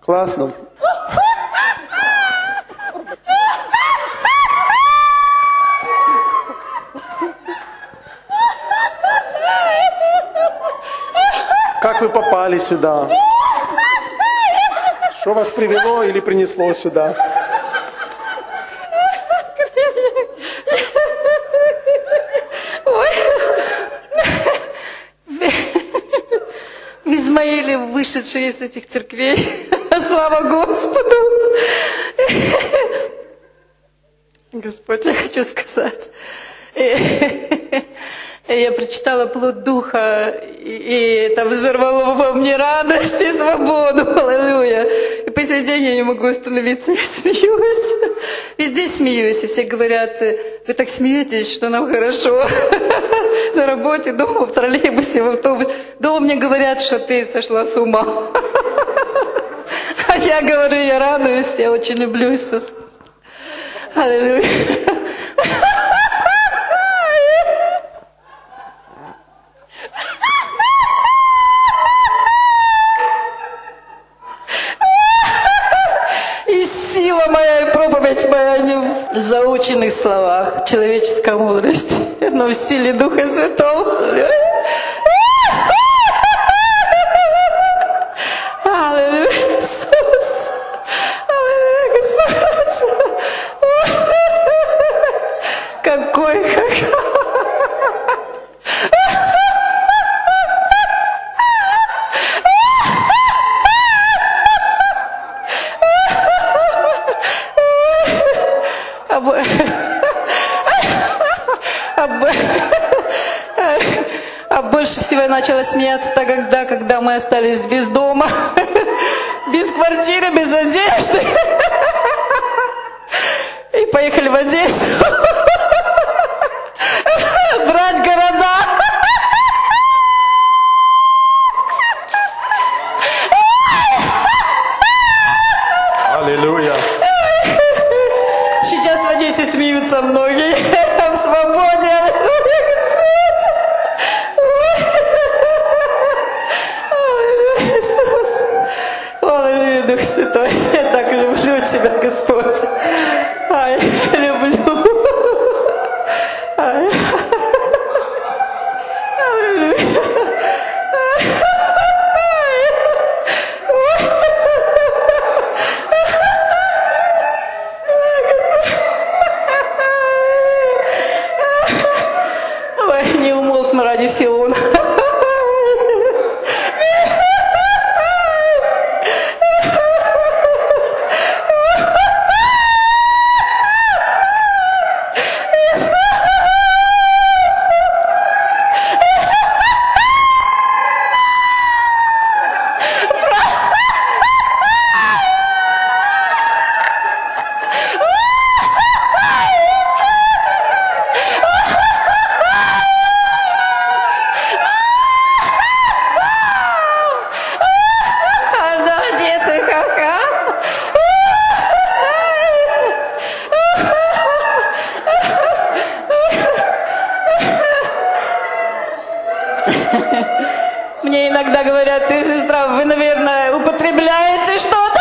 Классно. Как вы попали сюда? Что вас привело или принесло сюда? В Измаиле, вышедшие из этих церквей, слава Господу! Господь, я хочу сказать, я прочитала «Плод Духа», и это взорвало во мне радость и свободу. Аллилуйя. И по сей день я не могу остановиться, я смеюсь. Везде смеюсь, и все говорят: вы так смеетесь, что нам хорошо. На работе, дома, в троллейбусе, в автобусе. Дома мне говорят, что ты сошла с ума. А я говорю, я радуюсь, я очень люблю Иисуса. Аллилуйя. Сила моя и проповедь моя не в заученных словах, человеческая мудрость, но в силе Духа Святого. Аллилуйя, Иисус! Аллилуйя, Господь! Какой! А больше всего я начала смеяться тогда, когда мы остались без дома, без квартиры, без одежды. И поехали в Одессу брать города. Аллилуйя. Сейчас в Одессе смеются многие. В свободе. Аллилуйя, Господь. Аллилуйя, Иисус. Аллилуйя, Дух Святой. Я так люблю Тебя, Господь. Ай, люблю. Ай. Аллилуйя. Не умолкну ради Сиона. Мне иногда говорят: ты, сестра, вы, наверное, употребляете что-то?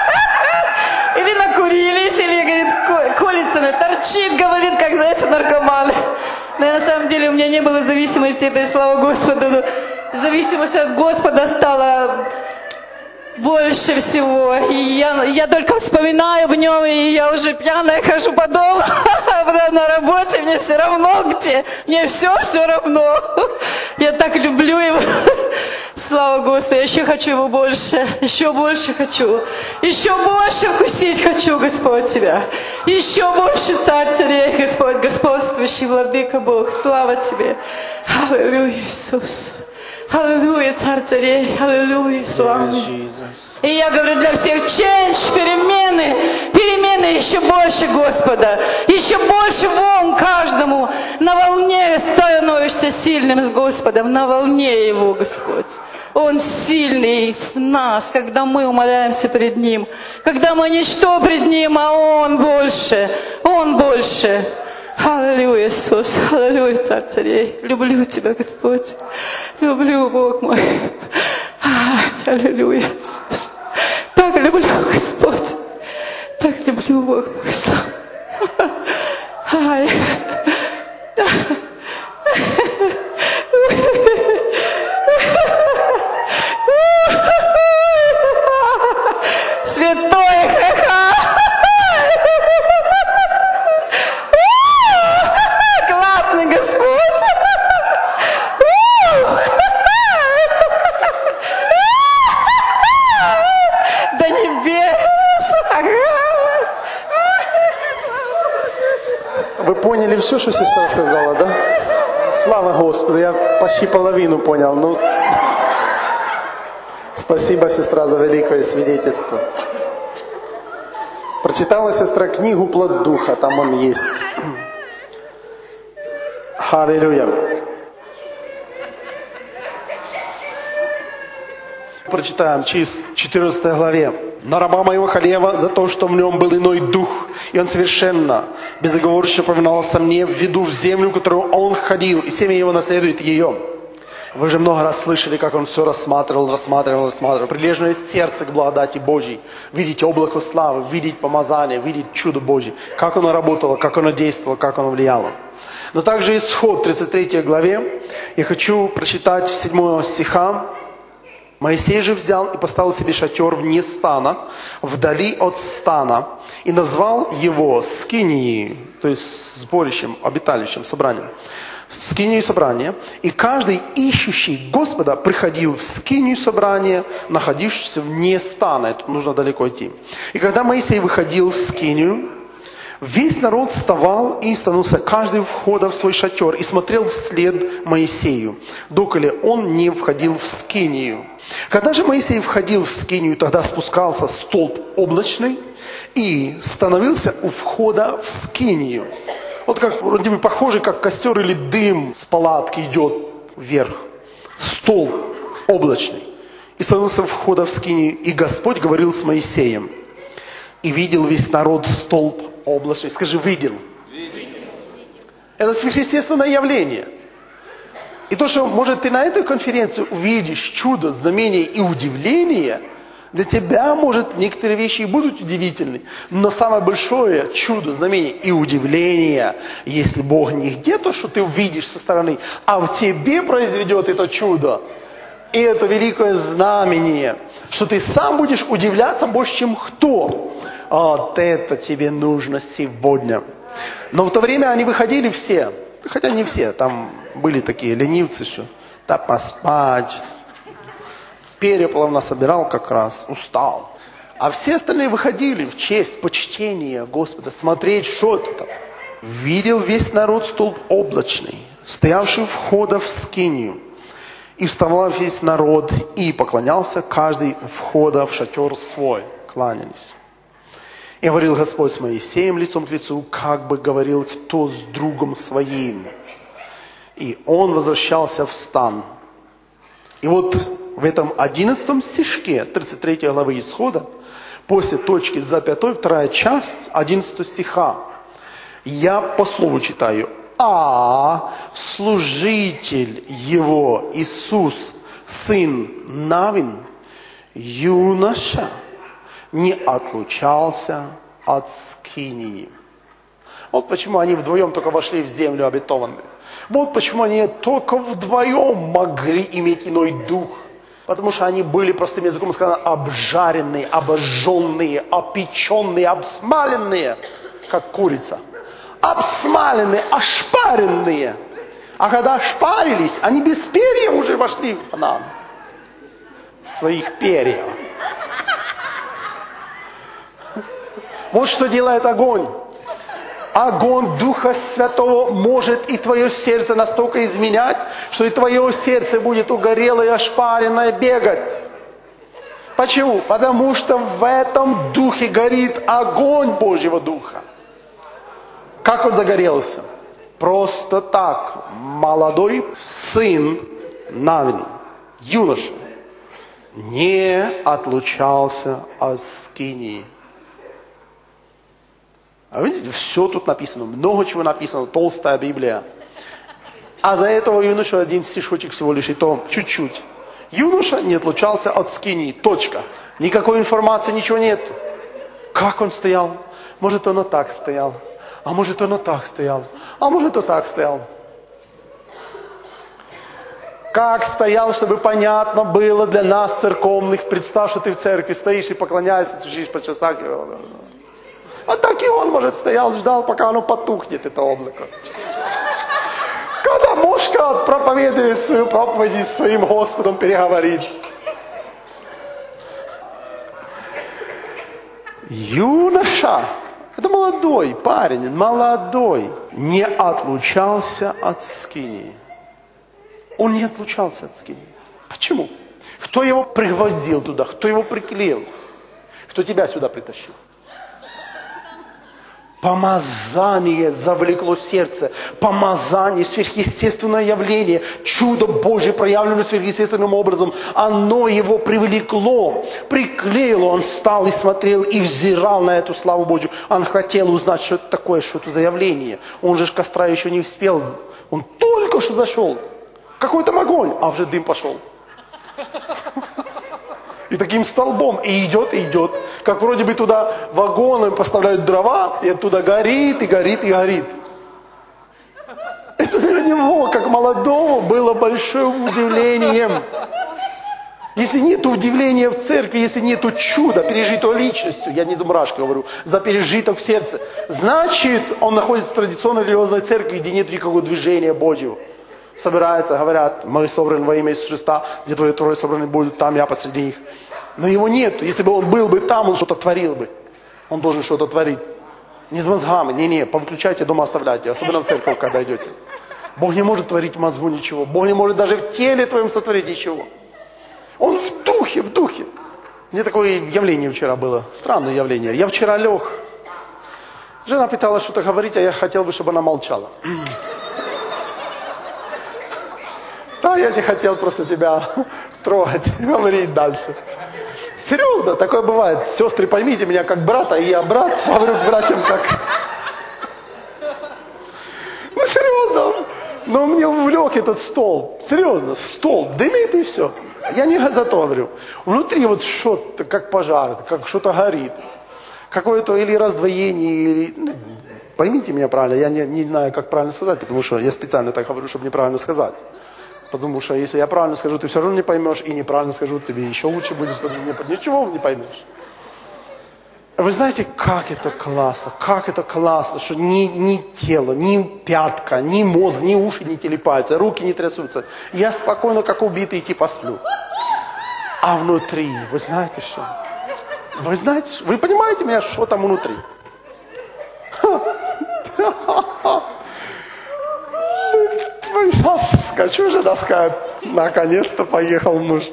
Или накурились, или, говорит, колется, торчит, говорит, как, знаете, наркоманы. Но на самом деле у меня не было зависимости, это и слава Господу. Зависимость от Господа стала больше всего. И я только вспоминаю об нем, и я уже пьяная хожу по дому. На работе мне все равно где. Мне все равно. Я так люблю его. Слава Господу. Я еще хочу его больше. Еще больше хочу. Еще больше вкусить хочу, Господь, Тебя. Еще больше, Царь царей, Господь, господствующий Владыка Бог. Слава Тебе. Аллилуйя, Иисус. Аллилуйя, Царь царей, аллилуйя, слава. И я говорю для всех: change, перемены еще больше Господа, еще больше волн каждому. На волне становишься сильным с Господом, на волне Его, Господь. Он сильный в нас, когда мы умоляемся пред Ним, когда мы ничто пред Ним, а Он больше, Он больше. Аллилуйя, Иисус, аллилуйя, Царь царей. Люблю Тебя, Господь. Люблю, Бог мой. Аллилуйя, Иисус. Так люблю Господь. Так люблю, Бог мой, слава. Ай. Святой ха-ха. Классный Господь. До небес. Вы поняли все, что сестра сказала, да? Слава Господу, я почти половину понял. Ну, спасибо, сестра, за великое свидетельство. Прочитала сестра книгу «Плод Духа», там он есть. Аллилуйя. Прочитаем через 14 главе. «Но раба моего Халева за то, что в нем был иной дух, и он совершенно безоговорочно повиновался мне, введу в землю, в которую он ходил, и семя его наследует ее». Вы же много раз слышали, как он все рассматривал. Прилежное сердце к благодати Божьей. Видеть облако славы, видеть помазание, видеть чудо Божье. Как оно работало, как оно действовало, как оно влияло. Но также Исход, 33 главе, я хочу прочитать 7 стиха. «Моисей же взял и поставил себе шатер вне стана, вдали от стана, и назвал его скинией», то есть сборищем, обиталищем, собранием. Скинию собрания, и каждый ищущий Господа приходил в скинию собрания, находившуюся вне стана. Это нужно далеко идти. И когда Моисей выходил в скинию, весь народ вставал и становился каждый у входа в свой шатер и смотрел вслед Моисею, доколе он не входил в скинию. Когда же Моисей входил в скинию, тогда спускался столб облачный и становился у входа в скинию. Вот как, вроде бы похоже, как костер или дым с палатки идет вверх. Столб облачный. И становился у входа в скинию. И Господь говорил с Моисеем. И видел весь народ столб облачный. Скажи, видел. Это сверхъестественное явление. И то, что, может, ты на этой конференции увидишь чудо, знамение и удивление, для тебя, может, некоторые вещи и будут удивительны, но самое большое чудо, знамение и удивление, если Бог не где-то, что ты увидишь со стороны, а в тебе произведет это чудо, и это великое знамение, что ты сам будешь удивляться больше, чем кто. Вот это тебе нужно сегодня. Но в то время они выходили все, хотя не все, там были такие ленивцы, что да поспать. Переплав насобирал как раз, устал. А все остальные выходили в честь, почтение Господа, смотреть, что это там. Видел весь народ столб облачный, стоявший у входа в скинию. И вставал весь народ, и поклонялся каждый у входа в шатер свой. Кланялись. И говорил Господь с Моисеем лицом к лицу, как бы говорил кто с другом своим. И он возвращался в стан. И вот в этом 11 стишке 33 главы Исхода, после точки с запятой, вторая часть 11 стиха, я по слову читаю. «А служитель его, Иисус, сын Навин, юноша, не отлучался от скинии». Вот почему они вдвоем только вошли в землю обетованную. Вот почему они только вдвоем могли иметь иной дух. Потому что они были, простым языком сказано, обжаренные, обожженные, опеченные, обсмаленные, как курица. Обсмаленные, ошпаренные. А когда ошпарились, они без перьев уже вошли в Ханаан. Своих перьев. Вот что делает огонь. Огонь Духа Святого может и твое сердце настолько изменять, что и твое сердце будет угорелое и ошпаренное бегать. Почему? Потому что в этом Духе горит огонь Божьего Духа. Как он загорелся? Просто так. Молодой сын Навин, юноша, не отлучался от скинии. А видите, все тут написано, много чего написано, толстая Библия. А за этого юношу один стишочек всего лишь, и то чуть-чуть. Юноша не отлучался от скинии. Точка. Никакой информации, ничего нет. Как он стоял? Может, он вот так стоял. А может, он вот так стоял. А может, вот так стоял. Как стоял, чтобы понятно было для нас, церковных. Представь, что ты в церкви стоишь и поклоняешься, чуть по часах. А так и он, может, стоял, ждал, пока оно потухнет, это облако. Когда мушка проповедует свою проповедь и с своим Господом переговорит. Юноша, это молодой парень, молодой, не отлучался от скинии. Он не отлучался от скинии. Почему? Кто его пригвоздил туда? Кто его приклеил? Кто тебя сюда притащил? Помазание завлекло сердце. Помазание, сверхъестественное явление. Чудо Божье, проявленное сверхъестественным образом. Оно его привлекло, приклеило. Он встал и смотрел, и взирал на эту славу Божью. Он хотел узнать, что это такое, что это за явление. Он же костра еще не успел. Он только что зашел. Какой там огонь, а уже дым пошел. И таким столбом, и идет, и идет. Как вроде бы туда вагоны поставляют дрова, и оттуда горит, и горит, и горит. Это для него, как молодого, было большим удивлением. Если нет удивления в церкви, если нет чуда, пережитого личностью, я не за мурашки говорю, за пережиток в сердце, значит, он находится в традиционной религиозной церкви, где нет никакого движения Божьего. Собираются, говорят, мы собраны во имя Иисуса Христа, где твои трое собраны будут, там я посреди них. Но его нет. Если бы он был бы там, он что-то творил бы. Он должен что-то творить. Не с мозгами, не, повыключайте, дома оставляйте, особенно в церковь, когда идете. Бог не может творить в мозгу ничего. Бог не может даже в теле твоем сотворить ничего. Он в духе, в духе. Мне такое явление вчера было, странное явление. Я вчера лег. Жена пыталась что-то говорить, а я хотел бы, чтобы она молчала. Да, я не хотел просто тебя трогать, говорить дальше. Серьезно, такое бывает. Сестры, поймите меня как брата, и я брат, говорю к братьям как... Ну, серьезно. Но мне увлек этот стол. Серьезно, стол. Дымит и все. Я не за то говорю. Внутри вот что-то, как пожар, как что-то горит. Какое-то или раздвоение, или... Поймите меня правильно, я не знаю, как правильно сказать, потому что я специально так говорю, чтобы неправильно сказать. Потому что если я правильно скажу, ты все равно не поймешь, и неправильно скажу, тебе еще лучше будет, что ты ничего не поймешь. Вы знаете, как это классно, что ни тело, ни пятка, ни мозг, ни уши не телепаются, руки не трясутся. Я спокойно, как убитый, типа сплю. А внутри, вы знаете что? Вы знаете, вы понимаете меня, что там внутри? Сейчас скачу, жена скажет, наконец-то поехал муж.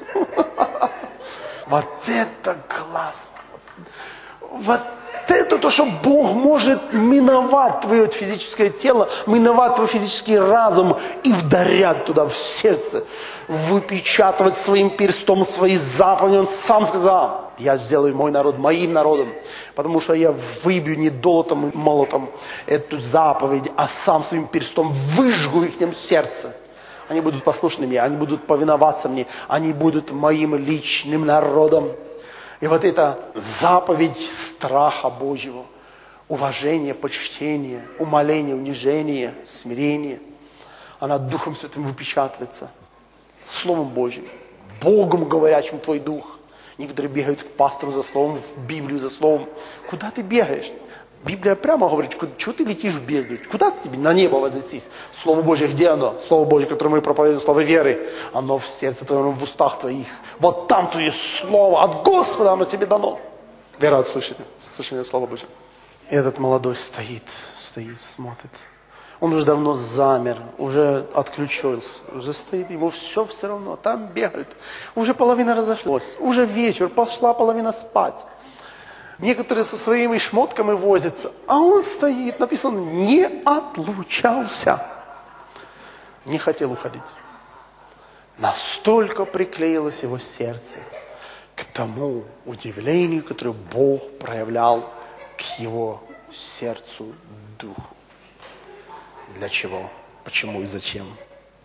Вот это классно. Вот это то, что Бог может миновать твое физическое тело, миновать твой физический разум и вдарять туда в сердце, выпечатывать своим перстом свои заповеди. Он сам сказал, я сделаю мой народ моим народом, потому что я выбью не долотом и молотом эту заповедь, а сам своим перстом выжгу их в сердце. Они будут послушны мне, они будут повиноваться мне, они будут моим личным народом. И вот эта заповедь страха Божьего, уважения, почтения, умоления, унижения, смирения, она Духом Святым выпечатывается. Словом Божьим, Богом говорящим твой дух. Некоторые бегают к пастору за словом, в Библию за словом. Куда ты бегаешь? Библия прямо говорит, что ты летишь в бездну? Куда тебе на небо вознестись? Слово Божье, где оно? Слово Божье, которое мы проповедуем, слово веры. Оно в сердце твоем, в устах твоих. Вот там твое слово от Господа, оно тебе дано. Вера от слышания слова Божьего. И этот молодой стоит, смотрит. Он уже давно замер, уже отключился, уже стоит, ему все равно, там бегают. Уже половина разошлась, уже вечер, пошла половина спать. Некоторые со своими шмотками возятся, а он стоит, написано, не отлучался. Не хотел уходить. Настолько приклеилось его сердце к тому удивлению, которое Бог проявлял к его сердцу, духу. Для чего? Почему и зачем?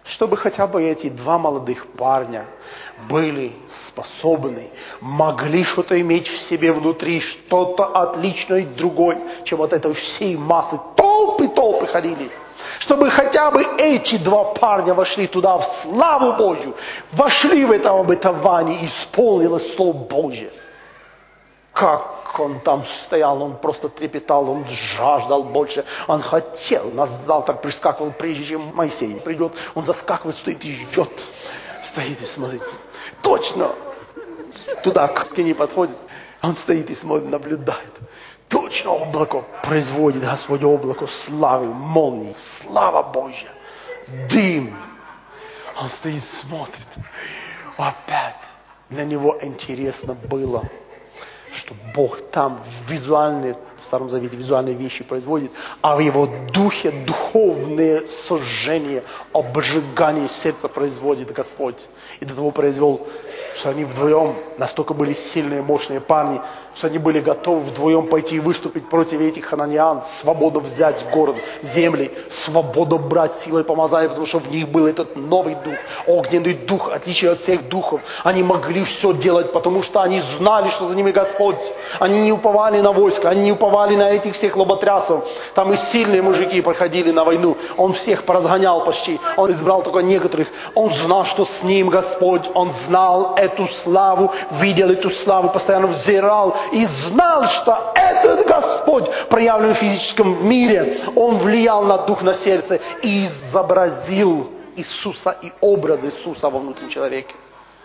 Чтобы хотя бы эти два молодых парня были способны, могли что-то иметь в себе внутри, что-то отличное другое, чем от этой всей массы. Толпы ходили. Чтобы хотя бы эти два парня вошли туда в славу Божью, вошли в это обетование, и исполнилось Слово Божье. Как он там стоял, он просто трепетал, он жаждал больше, он хотел, на завтрак прискакивал, прежде чем Моисей придет, он заскакивает, стоит и ждет, стоит и смотрит. Точно! Туда к скине подходит, он стоит и смотрит, наблюдает. Точно облако производит Господь, облако славы, молнии, слава Божья, дым. Он стоит, смотрит. Опять для него интересно было, что Бог там визуальные, в Старом Завете визуальные вещи производит, а в его духе духовные сожжения, обжигание сердца производит Господь. И до того произвел, что они вдвоем настолько были сильные, мощные парни, что они были готовы вдвоем пойти и выступить против этих хананян, свободу взять город, земли, свободу брать силой помазания, потому что в них был этот новый дух, огненный дух, отличие от всех духов. Они могли все делать, потому что они знали, что за ними Господь. Они не уповали на войско, они не уповали на этих всех лоботрясов. Там и сильные мужики проходили на войну. Он всех поразгонял почти. Он избрал только некоторых. Он знал, что с ним Господь. Он знал эту славу, видел эту славу, постоянно взирал и знал, что этот Господь, проявлен в физическом мире, Он влиял на дух, на сердце и изобразил Иисуса и образ Иисуса во внутреннем человеке.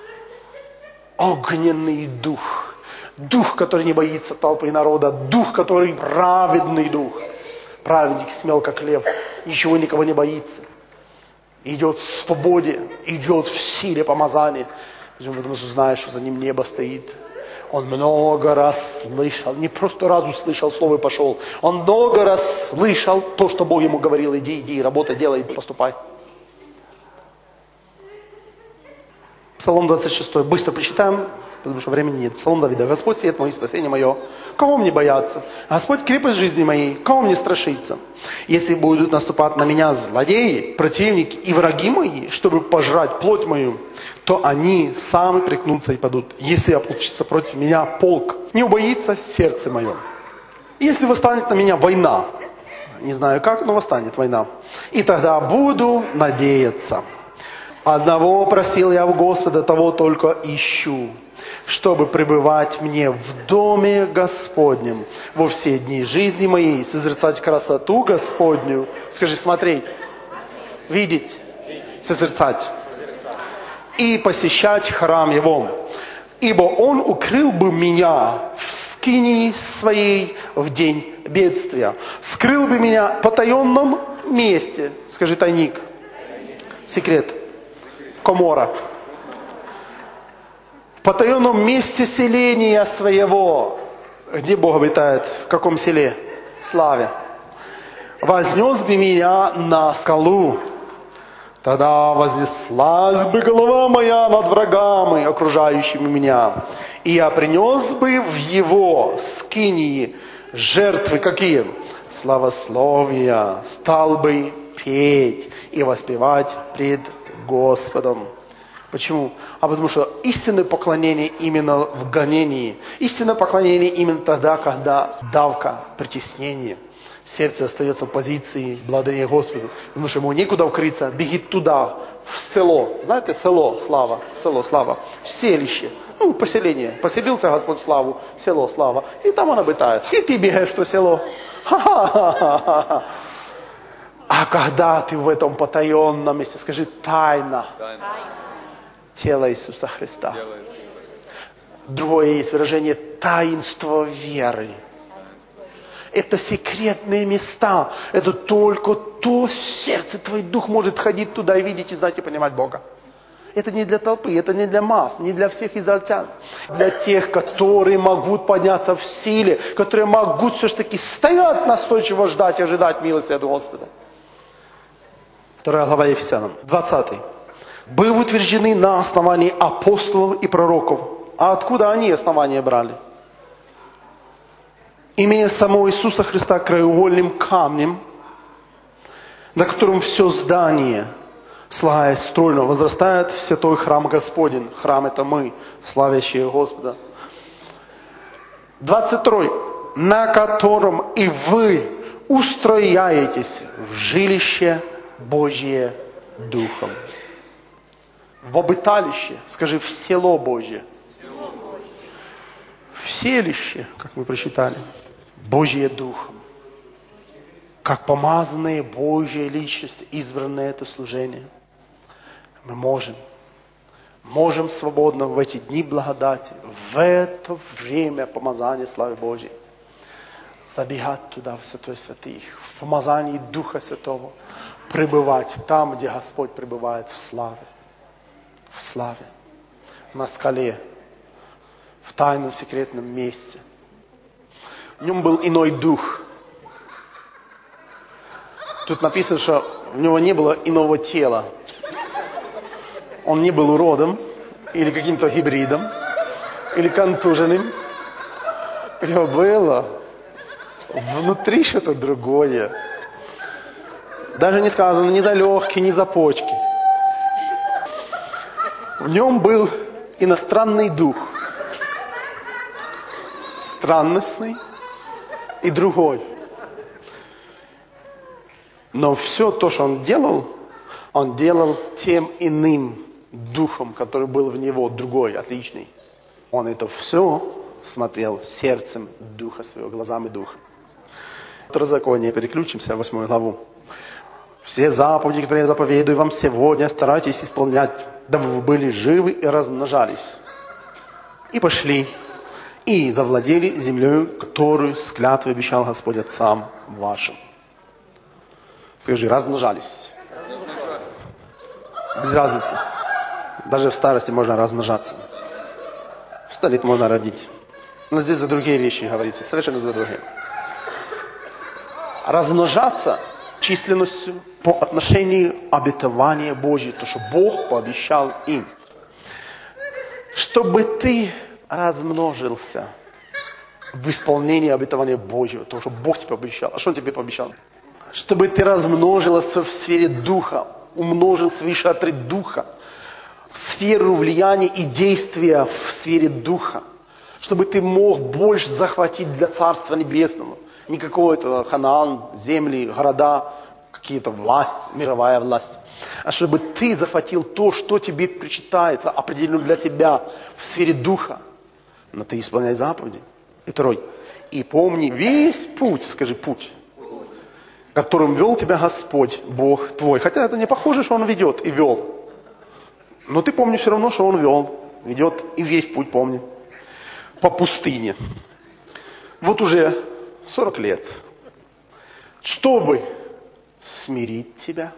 Огненный дух. Дух, который не боится толпы народа. Дух, который праведный дух. Праведник смел, как лев. Ничего никого не боится. Идет в свободе. Идет в силе помазания. Потому что знает, что за ним небо стоит. Он много раз слышал. Не просто раз услышал слово и пошел. Он много раз слышал то, что Бог ему говорил. Иди, работай, делай, поступай. Псалом 26. Быстро прочитаем, потому что времени нет. Псалом Давида. Господь свет мой, спасение мое. Кого мне бояться? Господь крепость жизни моей. Кого мне страшиться? Если будут наступать на меня злодеи, противники и враги мои, чтобы пожрать плоть мою, то они сами прикнутся и падут. Если ополчится против меня полк, не убоится сердце мое. Если восстанет на меня война, не знаю как, но восстанет война, и тогда буду надеяться. Одного просил я в Господа, того только ищу, чтобы пребывать мне в доме Господнем во все дни жизни моей, созерцать красоту Господню. Скажи, смотреть, видеть, созерцать. И посещать храм Его. Ибо Он укрыл бы меня в скинии своей в день бедствия. Скрыл бы меня в потаенном месте. Скажи, тайник. Секрет. Комора. В потаенном месте селения своего. Где Бог обитает? В каком селе? В славе. Вознес бы меня на скалу. Тогда вознеслась бы голова моя над врагами, окружающими меня. И я принес бы в его скинии жертвы какие? Славословия. Стал бы петь и воспевать пред Господом. Почему? Потому что истинное поклонение именно в гонении. Истинное поклонение именно тогда, когда давка, притеснение. Сердце остается в позиции благодарения Господу. Потому что ему некуда укрыться. Бегит туда, в село. Знаете, село, слава. Село, слава. Селище. Поселение. Поселился Господь в славу. Село, слава. И там он обитает. И ты бегаешь в то село. Ха-ха-ха-ха-ха. А когда ты в этом потаенном месте, скажи, тайна. Тело Иисуса Христа. Другое есть выражение таинство веры. Это секретные места. Это только то сердце, твой дух может ходить туда и видеть, и знать, и понимать Бога. Это не для толпы, это не для масс, не для всех израильтян. Для тех, которые могут подняться в силе, которые могут все-таки стоять настойчиво, ждать и ожидать милости от Господа. 2 глава Ефесянам, 20. Были утверждены на основании апостолов и пророков. А откуда они основания брали? Имея самого Иисуса Христа краеугольным камнем, на котором все здание слагаясь стройно, возрастает в святой храм Господень. Храм это мы, славящие Господа. 22. На котором и вы устрояетесь в жилище Божье Духом. В обиталище, скажи, в село Божье. В селище, как мы прочитали, Божье Духом. Как помазанные Божьи личности, избранные это служение. Мы можем свободно в эти дни благодати, в это время помазания славы Божьей, забегать туда, в святой святых, в помазании Духа Святого, пребывать там, где Господь пребывает в славе. В славе. На скале. В тайном секретном месте. В нем был иной дух. Тут написано, что у него не было иного тела. Он не был уродом, или каким-то гибридом, или контуженным. У него было внутри что-то другое. Даже не сказано ни за легкие, ни за почки. В нем был иностранный дух. Странностный и другой. Но все то, что он делал тем иным духом, который был в него, другой, отличный. Он это все смотрел сердцем Духа Своего, глазами Духа. Второзаконие, переключимся в 8 главу. Все заповеди, которые я заповедую вам сегодня, старайтесь исполнять, дабы вы были живы и размножались. И пошли, и завладели землей, которую с клятвой обещал Господь отцам вашим. Скажи, размножались. Без разницы. Даже в старости можно размножаться. В 100 лет можно родить. Но здесь за другие вещи говорится, совершенно за другие. Размножаться численностью по отношению обетования Божьего, то, что Бог пообещал им. Чтобы ты размножился в исполнении обетования Божьего, то, что Бог тебе пообещал. А что Он тебе пообещал? Чтобы ты размножилась в сфере Духа, умножил свои шатры Духа, в сферу влияния и действия в сфере Духа, чтобы ты мог больше захватить для Царства Небесного. Не какой-то Ханаан, земли, города, какие-то власть, мировая власть. А чтобы ты захватил то, что тебе причитается, определено для тебя в сфере Духа. Но ты исполняй заповеди. И 2. И помни весь путь, скажи путь, которым вел тебя Господь, Бог твой. Хотя это не похоже, что Он ведет и вел. Но ты помни все равно, что Он ведет и весь путь помни. По пустыне. Вот уже 40 лет. Чтобы смирить тебя,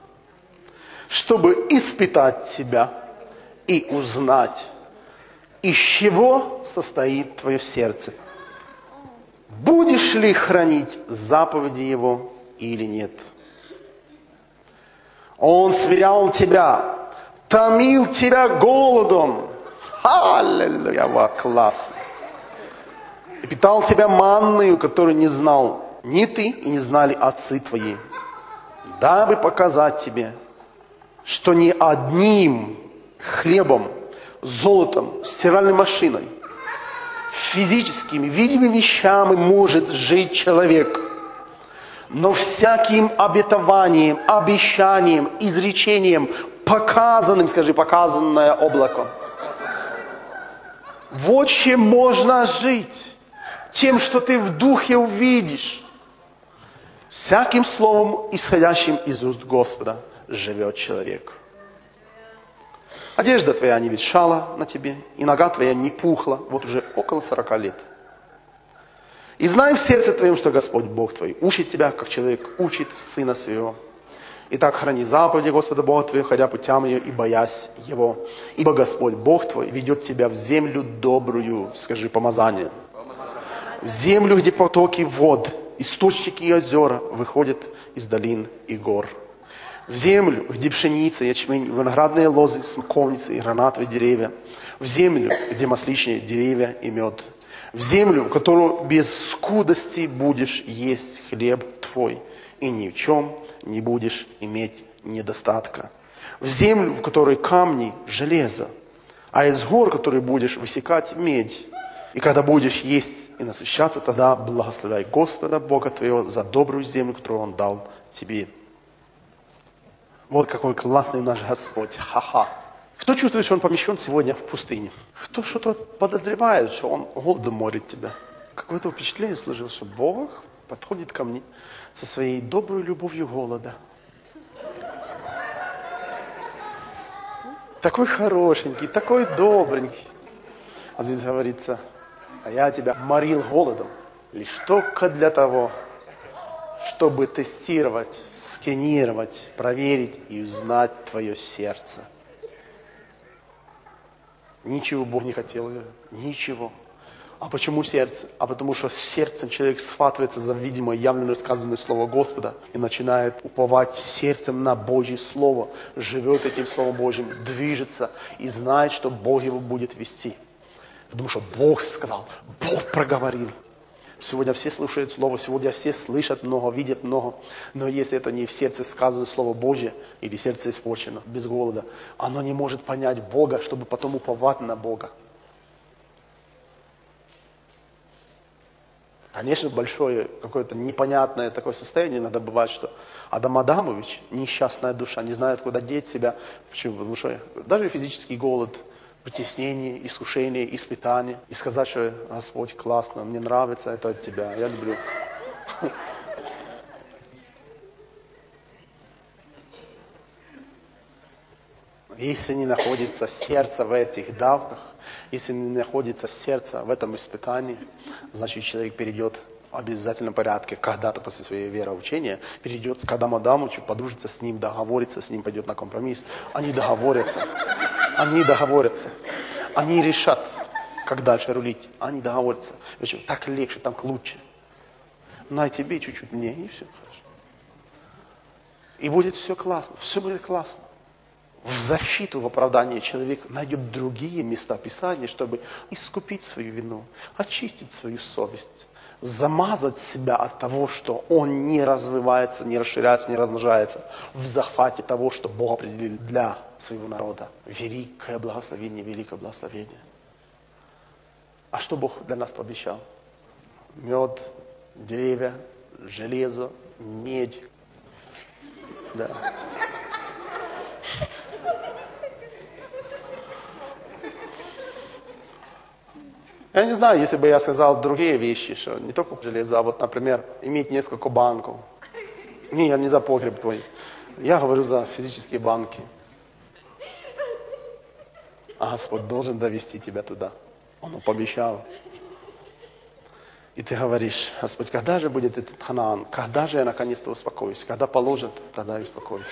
чтобы испытать тебя и узнать, из чего состоит твое сердце. Будешь ли хранить заповеди Его или нет? Он сверял тебя, томил тебя голодом. Аллилуйя, классно. И питал тебя манною, которую не знал ни ты и не знали отцы твои, дабы показать тебе, что не одним хлебом, золотом, стиральной машиной, физическими, видимыми вещами может жить человек, но всяким обетованием, обещанием, изречением, показанным, скажи, показанное облаком. Вот чем можно жить. Тем, что ты в духе увидишь. Всяким словом, исходящим из уст Господа, живет человек. Одежда твоя не ветшала на тебе, и нога твоя не пухла, вот уже около 40 лет. И знай в сердце твоем, что Господь Бог твой учит тебя, как человек учит сына своего. Итак, храни заповеди Господа Бога твоего, ходя путям ее и боясь Его. Ибо Господь Бог твой ведет тебя в землю добрую, скажи, помазание. В землю, где потоки вод, источники и озера выходят из долин и гор. В землю, где пшеница, ячмень, виноградные лозы, смоковницы и гранатовые деревья. В землю, где масличные деревья и мед. В землю, в которую без скудости будешь есть хлеб твой, и ни в чем не будешь иметь недостатка. В землю, в которой камни, железо, а из гор, которые будешь высекать, медь. И когда будешь есть и насыщаться, тогда благословляй Господа Бога твоего за добрую землю, которую Он дал тебе. Вот какой классный наш Господь. Ха-ха. Кто чувствует, что Он помещен сегодня в пустыне? Кто что-то подозревает, что Он голодом морит тебя? Какое-то впечатление сложилось, что Бог подходит ко мне со своей доброй любовью голода. Такой хорошенький, такой добренький. А здесь говорится, а я тебя морил голодом лишь только для того, чтобы тестировать, сканировать, проверить и узнать твое сердце. Ничего Бог не хотел, ничего. А почему сердце? А потому что сердцем человек схватывается за видимое, явленное, сказанное слово Господа и начинает уповать сердцем на Божье Слово, живет этим Словом Божьим, движется и знает, что Бог его будет вести. Потому что Бог сказал, Бог проговорил. Сегодня все слушают Слово, сегодня все слышат много, видят много. Но если это не в сердце сказано Слово Божье, или сердце испорчено, без голода, оно не может понять Бога, чтобы потом уповать на Бога. Конечно, большое какое-то непонятное такое состояние иногда бывает, что Адам Адамович, несчастная душа, не знает, куда деть себя. Почему? Потому что даже физический голод, притеснение, искушение, испытание. И сказать, что Господь, классно, мне нравится это от Тебя, я люблю. Если не находится сердце в этих давках, если не находится сердце в этом испытании, значит человек перейдет в обязательном порядке, когда-то после своего вероучения, перейдет к Адаму Адамовичу, подружится с ним, договорится с ним, пойдет на компромисс. Они договорятся, они решат, как дальше рулить, они договорятся. Причем так легче, так лучше. На тебе чуть-чуть, мне, и все хорошо. И будет все классно, все будет классно. В защиту, в оправдание человек найдет другие места Писания, чтобы искупить свою вину, очистить свою совесть, замазать себя от того, что он не развивается, не расширяется, не размножается в захвате того, что Бог определил для своего народа. Великое благословение, великое благословение. А что Бог для нас пообещал? Мед, деревья, железо, медь. Да. Я не знаю, если бы я сказал другие вещи, что не только железо, а вот, например, иметь несколько банков. Не, я не за погреб твой. Я говорю за физические банки. А Господь должен довести тебя туда. Он пообещал. И ты говоришь, Господь, когда же будет этот Ханаан? Когда же я наконец-то успокоюсь? Когда положат, тогда и успокоюсь.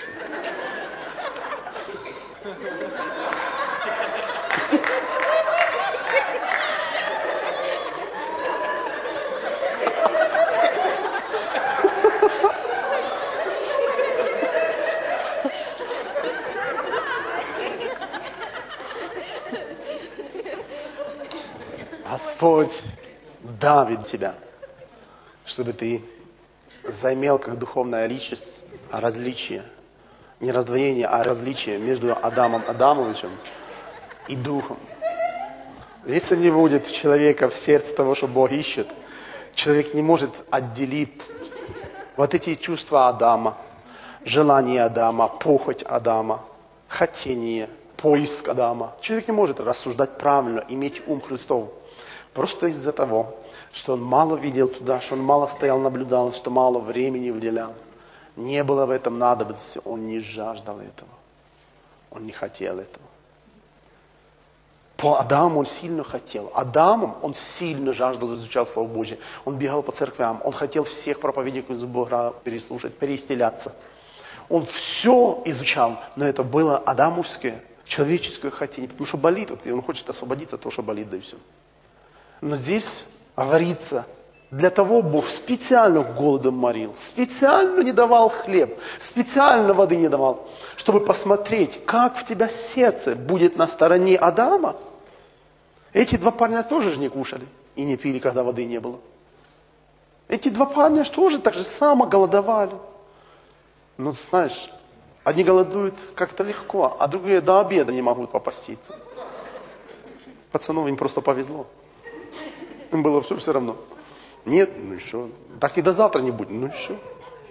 Господь давит тебя, чтобы ты заимел как духовная личность различие, не раздвоение, а различие между Адамом Адамовичем и Духом. Если не будет у человека в сердце того, что Бог ищет, человек не может отделить вот эти чувства Адама, желание Адама, похоть Адама, хотение, поиск Адама. Человек не может рассуждать правильно, иметь ум Христов. Просто из-за того, что он мало видел туда, что он мало стоял, наблюдал, что мало времени уделял. Не было в этом надобности, он не жаждал этого. Он не хотел этого. По Адаму он сильно хотел. Адамом он сильно жаждал, изучал Слово Божье. Он бегал по церквям, он хотел всех проповедников из Бога переслушать, переистеляться. Он все изучал, но это было адамовское, человеческое хотение, потому что болит, вот, и он хочет освободиться от того, что болит, да и все. Но здесь говорится, для того Бог специально голодом морил, специально не давал хлеб, специально воды не давал, чтобы посмотреть, как в тебя сердце будет на стороне Адама. Эти два парня тоже же не кушали и не пили, когда воды не было. Эти два парня тоже так же само голодовали. Но знаешь, Одни голодуют как-то легко, а другие до обеда не могут попаститься. Пацанам им просто повезло. Им было все равно. Нет, ну и что? Так и до завтра не будет, ну и что?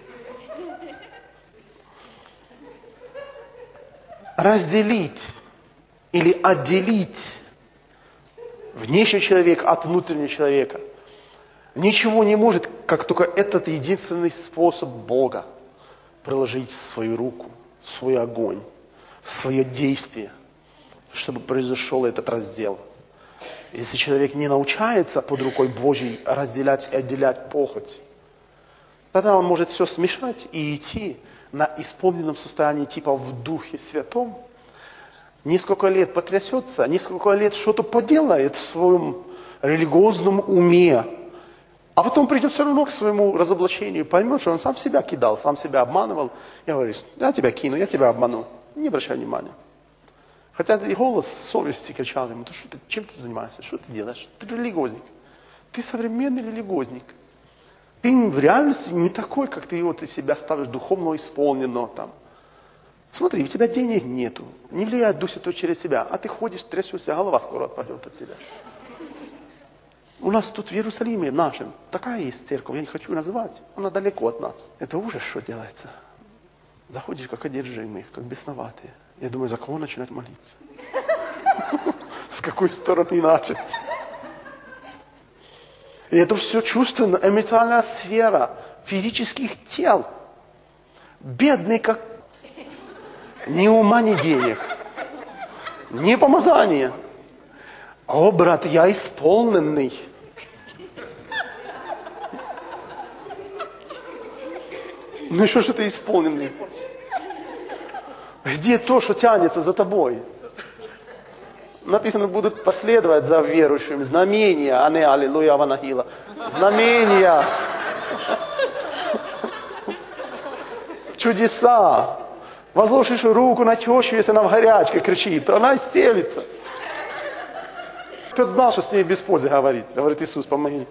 Разделить или отделить внешний человек от внутреннего человека ничего не может, как только этот единственный способ Бога приложить свою руку, свой огонь, свое действие, чтобы произошел этот раздел. Если человек не научается под рукой Божьей разделять и отделять похоть, тогда он может все смешать и идти на исполненном состоянии типа в Духе Святом. Несколько лет потрясется, несколько лет что-то поделает в своем религиозном уме, а потом придет все равно к своему разоблачению, поймет, что он сам себя кидал, сам себя обманывал. И говорит, я тебя кину, я тебя обману. Не обращай внимания. Хотя и голос совести кричал ему, чем ты занимаешься, что ты делаешь? Ты религиозник. Ты современный религиозник. Ты в реальности не такой, как ты вот из себя ставишь духовно исполненно там. Смотри, у тебя денег нету, не влияет Дух Святой через себя, а ты ходишь, трясешься, голова скоро отпадет от тебя. У нас тут в Иерусалиме, нашем, такая есть церковь, я не хочу называть, она далеко от нас. Это ужас, что делается. Заходишь как одержимый, как бесноватые. Я думаю, за кого начинать молиться? С какой стороны начать? И это все чувственная, эмоциональная сфера физических тел. Бедный как... Ни ума, ни денег. Ни помазания. О, брат, я исполненный. Ну и что ж ты исполненный? Где то, что тянется за тобой? Написано, будут последовать за верующими знамения, а не аллилуйя ванахила. Знамения. Чудеса. Возложишь руку на тещу, если она в горячке кричит, то она исцелится. Петр знал, что с ней без пользы говорить. Говорит, Иисус, помоги.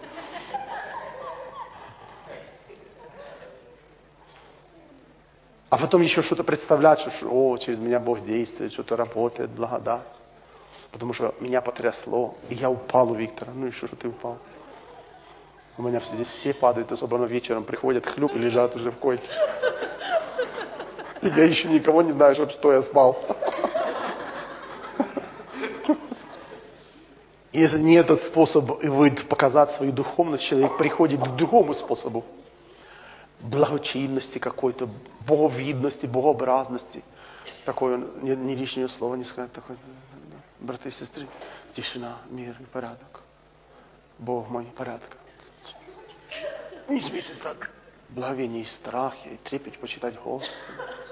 А потом еще что-то представлять, что через меня Бог действует, что-то работает, благодать. Потому что меня потрясло, и я упал у Виктора. Ну и что ты упал? У меня здесь все падают, особенно вечером приходят, хлюп и лежат уже в койке. И я еще никого не знаю, что я спал. Если не этот способ показать свою духовность, человек приходит к другому способу. Благочинности какой-то, боговидности, богообразности. Такое, не лишнее слово не сказать. Такое, братья и сестры, тишина, мир и порядок. Бог мой, порядок. Не смейся, страх. Благовение и страхе, и трепет почитать Господа.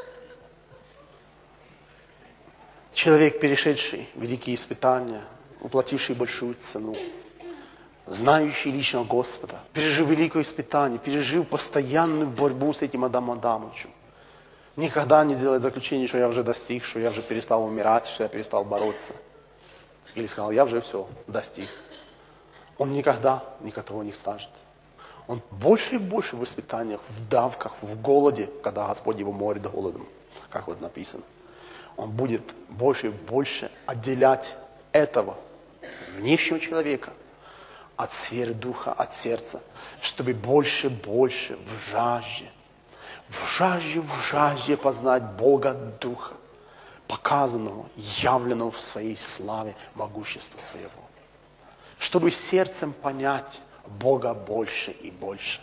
Человек, перешедший великие испытания, уплативший большую цену, знающий лично Господа, пережив великое испытание, пережив постоянную борьбу с этим Адамом Адамовичем, никогда не сделает заключение, что я уже достиг, что я уже перестал умирать, что я перестал бороться. Или сказал, я уже все достиг. Он никогда никого не скажет. Он больше и больше в испытаниях, в давках, в голоде, когда Господь его морит голодом, как вот написано. Он будет больше и больше отделять этого внешнего человека от сферы духа, от сердца, чтобы больше и больше в жажде познать Бога Духа, показанного, явленного в своей славе, могущества своего. Чтобы сердцем понять Бога больше и больше.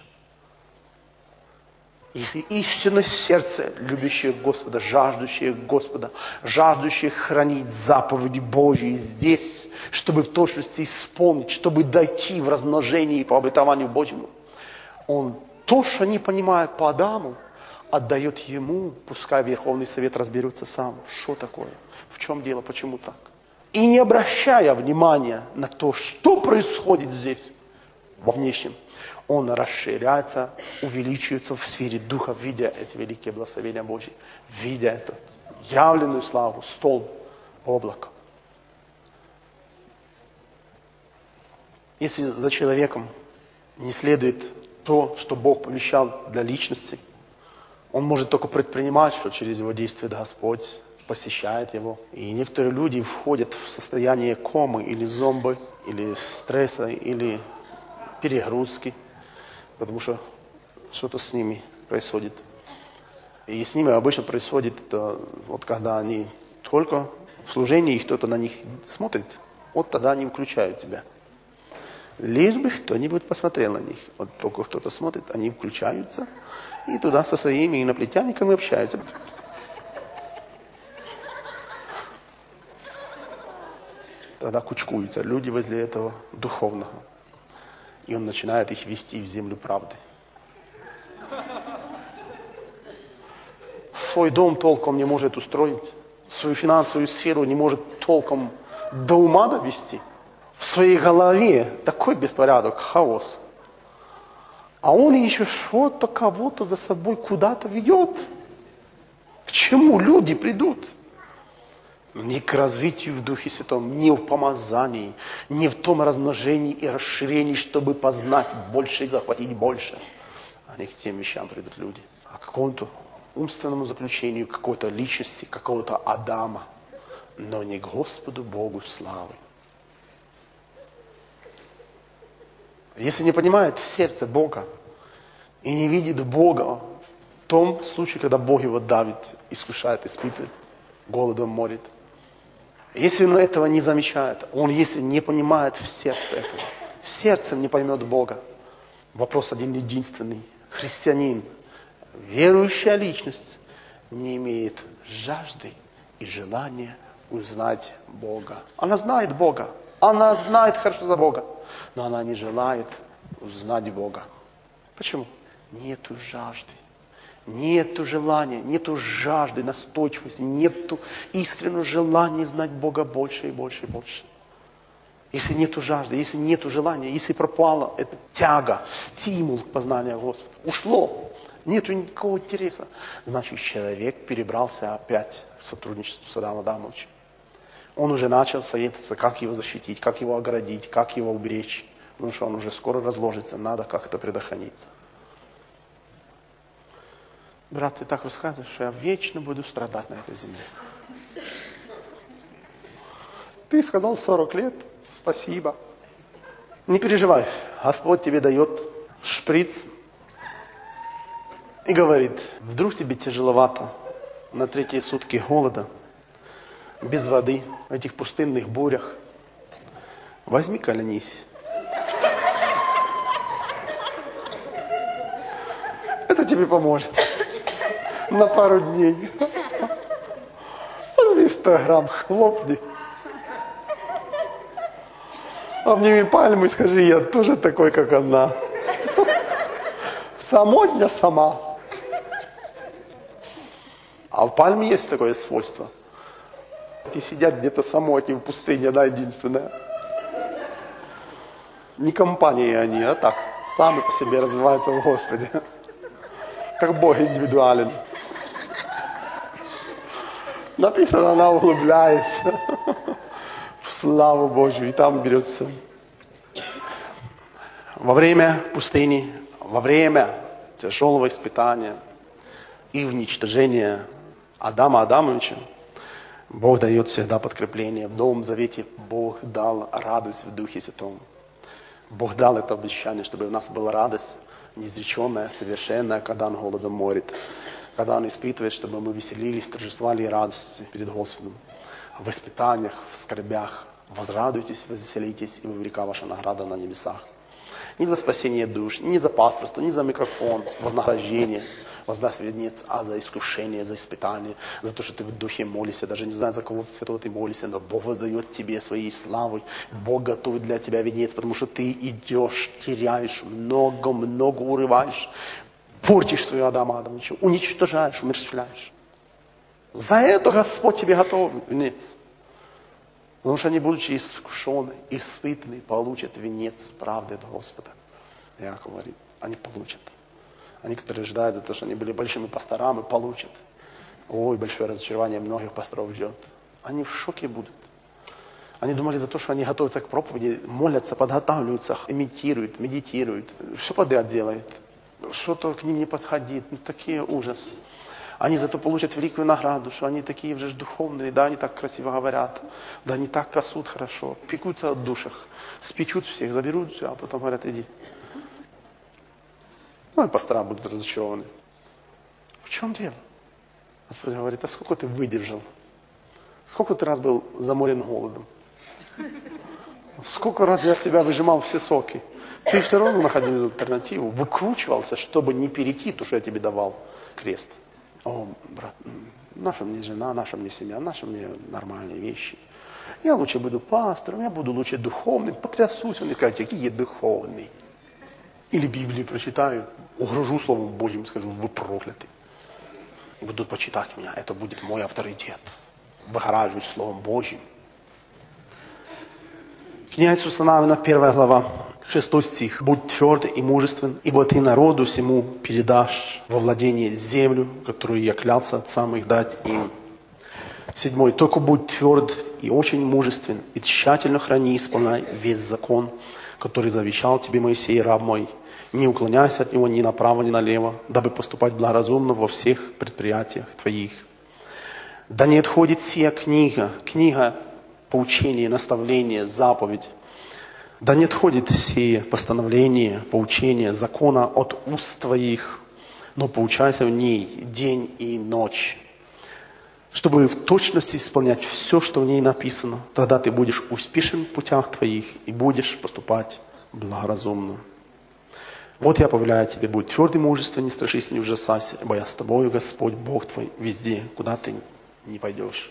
Если истинное сердце, любящее Господа, жаждущее Господа, жаждущее хранить заповеди Божьи здесь, чтобы в точности исполнить, чтобы дойти в размножении по обетованию Божьему, он то, что не понимает по Адаму, отдает ему, пускай Верховный Совет разберется сам, что такое, в чем дело, почему так. И не обращая внимания на то, что происходит здесь, во внешнем, он расширяется, увеличивается в сфере духа, видя эти великие благословения Божьи, видя эту явленную славу, стол, облако. Если за человеком не следует то, что Бог помещал для личности, Он может только предпринимать, что через его действует Господь, посещает его. И некоторые люди входят в состояние комы или зомбы, или стресса, или перегрузки, потому что что-то с ними происходит. И с ними обычно происходит, вот когда они только в служении, и кто-то на них смотрит, вот тогда они включают себя. Лишь бы кто-нибудь посмотрел на них. Вот только кто-то смотрит, они включаются и туда со своими инопланетяниками общаются. Тогда кучкуются люди возле этого духовного. И он начинает их вести в землю правды. Свой дом толком не может устроить. Свою финансовую сферу не может толком до ума довести. В своей голове такой беспорядок, хаос. А он еще что-то, кого-то за собой куда-то ведет. К чему люди придут? Не к развитию в Духе Святом, не в помазании, не в том размножении и расширении, чтобы познать больше и захватить больше. А не к тем вещам придут люди. А к какому-то умственному заключению какой-то личности, какого-то Адама. Но не к Господу Богу славы. Если не понимает сердце Бога и не видит Бога в том случае, когда Бог его давит, искушает, испытывает, голодом морит. Если он этого не замечает, он если не понимает в сердце этого, сердцем не поймет Бога. Вопрос один единственный. Христианин, верующая личность, не имеет жажды и желания узнать Бога. Она знает Бога. Она знает хорошо за Бога. Но она не желает узнать Бога. Почему? Нету жажды. Нету желания, нету жажды, настойчивости, нету искреннего желания знать Бога больше и больше и больше. Если нету жажды, если нету желания, если пропала эта тяга, стимул к познанию Господа, ушло, нету никакого интереса, значит человек перебрался опять в сотрудничество с Адамом Адамовичем. Он уже начал советоваться, как его защитить, как его оградить, как его уберечь, потому что он уже скоро разложится, надо как-то предохраниться. Брат, ты так рассказываешь, что я вечно буду страдать на этой земле. Ты сказал 40 лет, спасибо. Не переживай, Господь тебе дает шприц и говорит, вдруг тебе тяжеловато на 3-е сутки голода, без воды, в этих пустынных бурях. Возьми, колянись. Это тебе поможет. На пару дней. Возьми 100 грамм, хлопни. Обними пальму и скажи, я тоже такой, как она. Самотня сама. А в пальме есть такое свойство. И сидят где-то самотни в пустыне, она единственная. Не компания они, а так. Сами по себе развиваются в Господе. Как Бог индивидуален. Написано, она углубляется в славу Божью, и там берется. Во время пустыни, во время тяжелого испытания и уничтожения Адама Адамовича, Бог дает всегда подкрепление. В Новом Завете Бог дал радость в Духе Святом. Бог дал это обещание, чтобы у нас была радость неизреченная, совершенная, когда Он голодом морит. Когда Он испытывает, чтобы мы веселились, торжествовали радости перед Господом. В испытаниях, в скорбях. Возрадуйтесь, возвеселитесь, и велика ваша награда на небесах. Не за спасение душ, не за пасторство, не за микрофон, вознаграждение, воздаст венец, а за искушение, за испытание, за то, что ты в духе молишься, даже не знаю, за кого святого ты молишься, но Бог воздает тебе своей славой, Бог готовит для тебя венец, потому что ты идешь, теряешь, много-много урываешь, портишь свою Адама Адамовича, уничтожаешь, умерщвляешь. За это Господь тебе готовит венец. Потому что они, будучи искушены, испытаны, получат венец правды от Господа. Иаков говорит, они получат. А некоторые ждают за то, что они были большими пасторами, получат. Ой, большое разочарование многих пасторов ждет. Они в шоке будут. Они думали за то, что они готовятся к проповеди, молятся, подготавливаются, имитируют, медитируют, все подряд делают. Что-то к ним не подходит. Ну, такие ужасы. Они зато получат великую награду, что они такие уже духовные, да, они так красиво говорят, да, они так пасут хорошо, пекутся от душах, спечут всех, заберут все, а потом говорят, иди. Ну и пастора будут разочарованы. В чем дело? Господь говорит, а сколько ты выдержал? Сколько ты раз был заморен голодом? Сколько раз я с тебя выжимал все соки? Ты все равно находил альтернативу, выкручивался, чтобы не перейти то, что я тебе давал, крест. О, брат, наша мне жена, наша мне семья, наша мне нормальные вещи. Я лучше буду пастором, я буду лучше духовным, потрясусь. Он и скажет, какие духовные. Или Библию прочитаю, угрожу Словом Божьим, скажу, вы прокляты. Будут почитать меня, это будет мой авторитет. Выгораживаюсь Словом Божьим. Книга Иисуса Навина, 1 глава, 6 стих. «Будь тверд и мужествен, ибо ты народу всему передашь во владение землю, которую я клялся отцам их дать им». 7. «Только будь тверд и очень мужествен, и тщательно храни и исполняй весь закон, который завещал тебе Моисей, раб мой. Не уклоняйся от него ни направо, ни налево, дабы поступать благоразумно во всех предприятиях твоих. Да не отходит сия книга поучения, наставления, заповедь. Да не отходит сие постановление, поучение, закона от уст твоих, но поучайся в ней день и ночь, чтобы в точности исполнять все, что в ней написано. Тогда ты будешь успешен в путях твоих и будешь поступать благоразумно. Вот я повеляю тебе, будь твердый, мужественный, не страшись, не ужасайся, ибо я с тобою, Господь, Бог твой, везде, куда ты не пойдешь».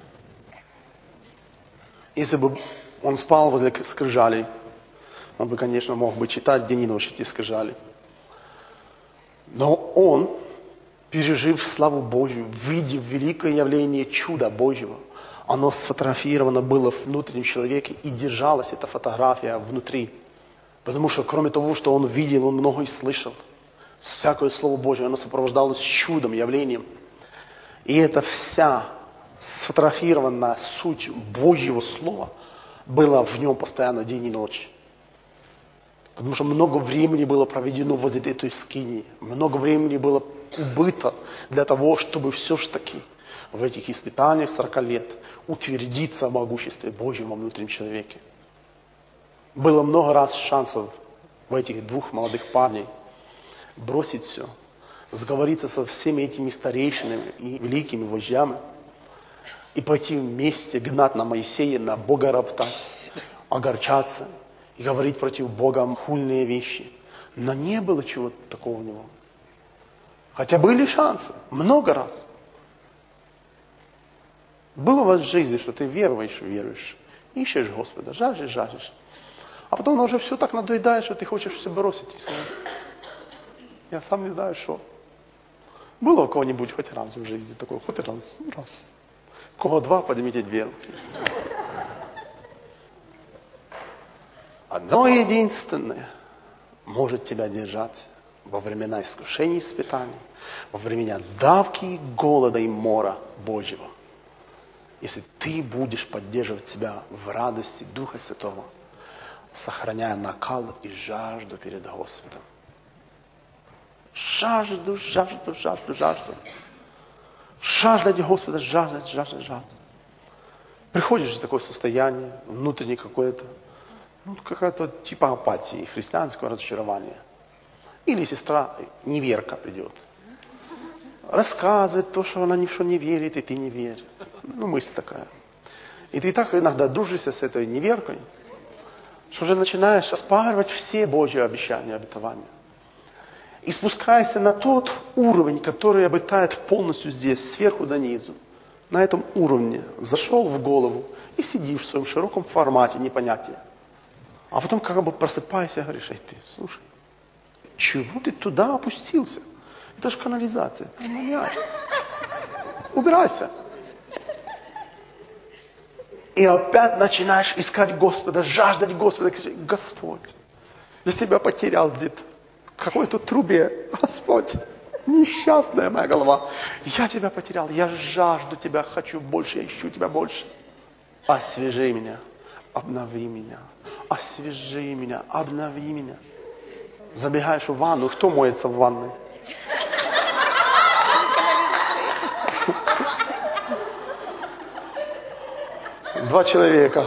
Если бы он спал возле скрижалей, он бы, конечно, мог бы читать день и ночь эти скрижали. Но он, пережив славу Божью, видев великое явление чуда Божьего, оно сфотографировано было в внутреннем человеке, и держалась эта фотография внутри. Потому что, кроме того, что он видел, он много и слышал. Всякое Слово Божье, оно сопровождалось чудом, явлением. И эта вся сфотографированная суть Божьего Слова была в нем постоянно день и ночь. Потому что много времени было проведено возле этой скинии. Много времени было убыто для того, чтобы все-таки в этих испытаниях 40 лет утвердиться в могуществе Божьем во внутреннем человеке. Было много раз шансов в этих двух молодых парней бросить все, сговориться со всеми этими старейшинами и великими вождями и пойти вместе гнать на Моисея, на Бога роптать, огорчаться и говорить против Бога хульные вещи. Но не было чего такого у него. Хотя были шансы, много раз. Было у вас в жизни, что ты веруешь, ищешь Господа, жаждешь. А потом оно уже все так надоедает, что ты хочешь все бросить. Я сам не знаю, что. Было у кого-нибудь хоть раз в жизни такое? Хоть раз. Кого два, поднимите две руки. Одно единственное может тебя держать во времена искушений и испытаний, во времена давки, голода и мора Божьего. Если ты будешь поддерживать себя в радости Духа Святого, сохраняя накал и жажду перед Господом. Жажду. Жаждать Господа, жаждать. Приходишь в такое состояние, внутреннее какое-то, какая-то типа апатии, христианского разочарования. Или сестра неверка придет. Рассказывает то, что она ни в что не верит, и ты не веришь. Мысль такая. И ты так иногда дружишься с этой неверкой, что уже начинаешь оспаривать все Божьи обещания, обетования. И спускайся на тот уровень, который обитает полностью здесь, сверху до низу. На этом уровне зашел в голову и сидишь в своем широком формате непонятия. А потом как бы просыпаешься и говоришь: эй, ты, слушай, чего ты туда опустился? Это же канализация. Убирайся. И опять начинаешь искать Господа, жаждать Господа. Кричать: Господь, я тебя потерял где-то. В какой-то трубе. Господь, несчастная моя голова. Я тебя потерял. Я жажду тебя, хочу больше, я ищу тебя больше. Освежи меня, обнови меня. Освежи меня, обнови меня. Забегаешь в ванну. Кто моется в ванной? 2 человека.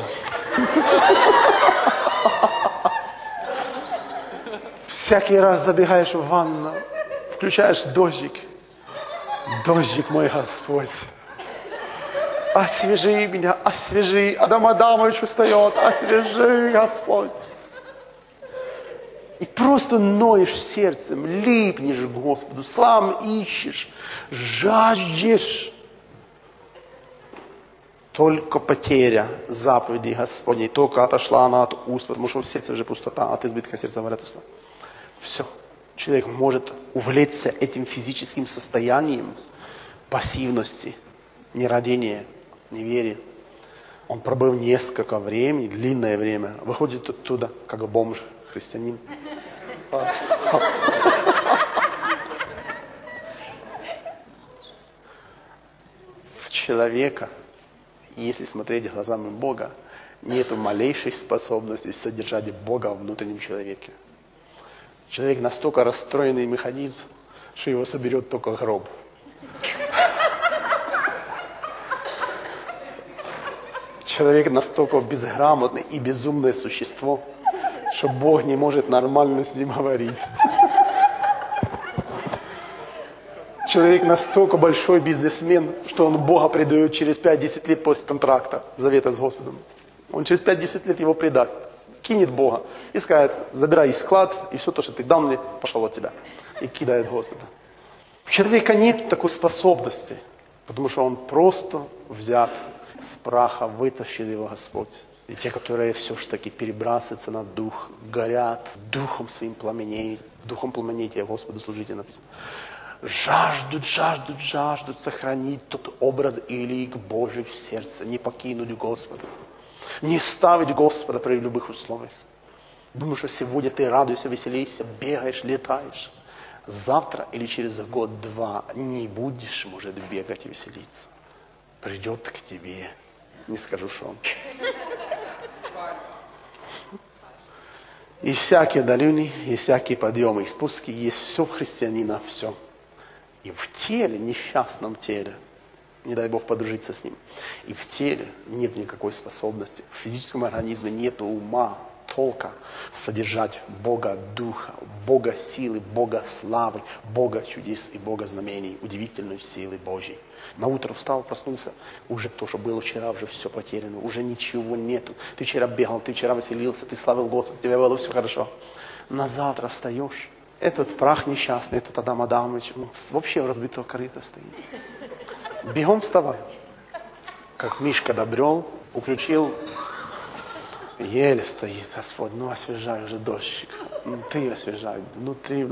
Всякий раз забегаешь в ванну, включаешь дождик. Дождик мой Господь. Освежи меня, освежи. Адам Адамович устает, освежи, Господь. И просто ноешь сердцем, липнешь к Господу, сам ищешь, жаждешь. Только потеря заповедей Господней, только отошла она от уст, потому что в сердце уже пустота, от избытка сердца говорят уста. Все. Человек может увлечься этим физическим состоянием пассивности, нерадения, неверия. Он пробыл несколько времени, длинное время, выходит оттуда, как бомж, христианин. В человека, если смотреть глазами Бога, нет малейшей способности содержать Бога в внутреннем человеке. Человек настолько расстроенный механизм, что его соберет только гроб. Человек настолько безграмотный и безумное существо, что Бог не может нормально с ним говорить. Человек настолько большой бизнесмен, что он Бога предает через 5-10 лет после контракта, завета с Господом. Он через 5-10 лет его предаст, кинет Бога и скажет: забирай склад, и все то, что ты дал мне, пошел от тебя. И кидает Господа. У человека нет такой способности, потому что он просто взят с праха, вытащил его Господь. И те, которые все-таки перебрасываются на дух, горят, духом своим пламенеют, духом пламенеете Господу служите, написано. Жаждут сохранить тот образ и лик Божий в сердце, не покинуть Господа, не ставить Господа при любых условиях. Думаешь, что сегодня ты радуешься, веселишься, бегаешь, летаешь. Завтра или через год-два не будешь, может, бегать и веселиться. Придет к тебе, не скажу, что он. И всякие долины, и всякие подъемы и спуски, есть все в христианина, все. И в теле, несчастном теле, не дай Бог подружиться с ним, и в теле нет никакой способности, в физическом организме нет ума, толка содержать Бога Духа, Бога силы, Бога славы, Бога чудес и Бога знамений, удивительной силы Божьей. На утро встал, проснулся, уже то, что было вчера, уже все потеряно, уже ничего нету. Ты вчера бегал, ты вчера веселился, ты славил Господа, у тебя было все хорошо. На завтра встаешь, этот прах несчастный, этот Адам Адамович, вообще в разбитого корыта стоит. Бегом вставай. Как Мишка добрел, включил, еле стоит, Господь, ну освежай уже дождик. Ты освежай, внутри.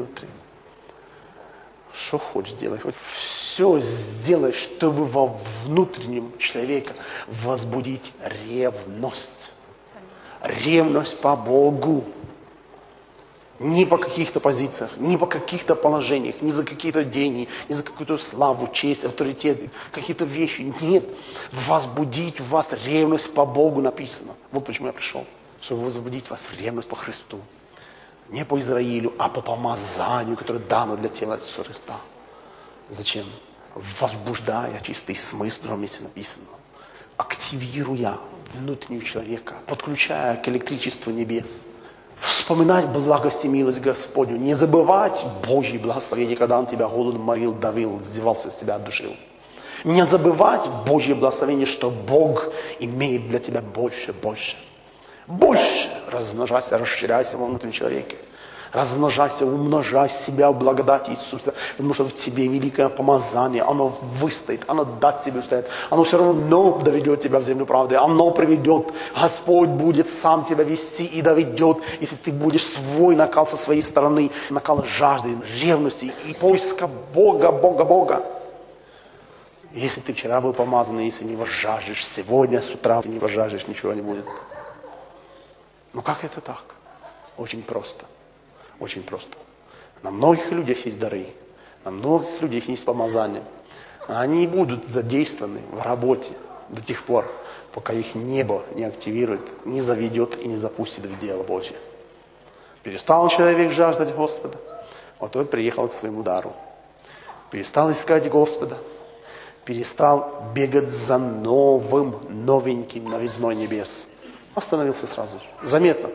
Что хочешь делай, хоть все сделай, чтобы во внутреннем человека возбудить ревность. Ревность по Богу. Не по каких-то позициях, не по каких-то положениях, не за какие-то деньги, не за какую-то славу, честь, авторитет, какие-то вещи. Нет. Возбудить в вас ревность по Богу написано. Вот почему я пришел. Чтобы возбудить в вас ревность по Христу. Не по Израилю, а по помазанию, которое дано для тела Иисуса Христа. Зачем? Возбуждая чистый смысл, в другом месте написано. Активируя внутреннего человека, подключая к электричеству небес. Вспоминать благость и милость Господню. Не забывать Божье благословение, когда Он тебя голодом морил, давил, издевался с тебя, душил. Не забывать Божье благословение, что Бог имеет для тебя больше. Больше размножайся, расширяйся во внутреннем человеке. Размножайся, умножай себя в благодати Иисуса, потому что в тебе великое помазание, оно выстоит, оно даст тебе устоять, оно все равно доведет тебя в землю правды, оно приведет, Господь будет сам тебя вести и доведет, если ты будешь свой накал со своей стороны, накал жажды, ревности и поиска Бога. Если ты вчера был помазан, если не возжаждешь, сегодня с утра ты не возжаждешь, ничего не будет. Ну как это так? Очень просто. Очень просто. На многих людях есть дары, на многих людях есть помазания. Они будут задействованы в работе до тех пор, пока их небо не активирует, не заведет и не запустит в дело Божье. Перестал человек жаждать Господа, вот он приехал к своему дару. Перестал искать Господа, перестал бегать за новеньким новизной небес. Остановился сразу же. Заметно.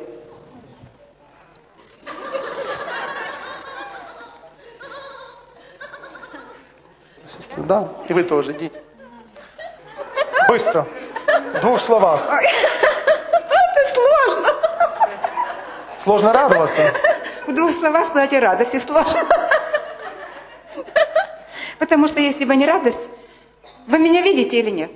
Да, и вы тоже идите. Быстро. В 2 словах. Это сложно. Сложно радоваться. В 2 словах сказать о радости сложно. Потому что если бы не радость, вы меня видите или нет?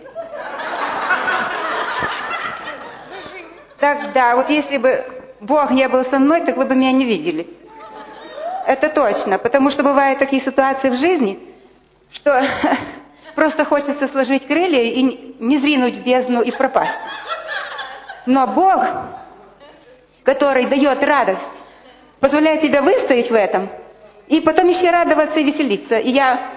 Так, да, вот если бы Бог не был со мной, так вы бы меня не видели. Это точно, потому что бывают такие ситуации в жизни, что просто хочется сложить крылья и не зринуть в бездну и пропасть. Но Бог, который дает радость, позволяет тебе выстоять в этом, и потом еще радоваться и веселиться. И я...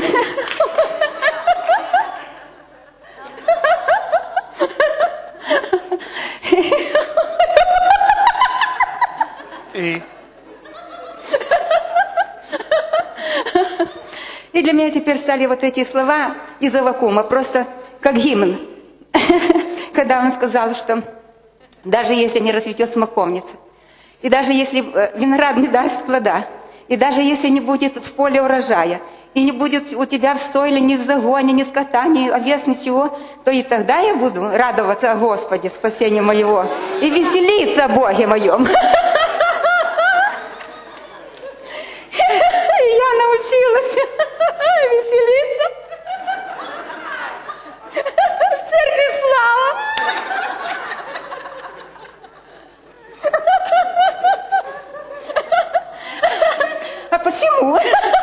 И для меня теперь стали вот эти слова из Аввакума просто как гимн. Когда он сказал, что даже если не расцветет смоковница, и даже если виноград не даст плода, и даже если не будет в поле урожая, и не будет у тебя в стойле ни в загоне, ни скота, ни овец, ничего, то и тогда я буду радоваться о Господе, спасении моего, и веселиться о Боге моем. Я научилась веселиться. В церкви слава. А почему?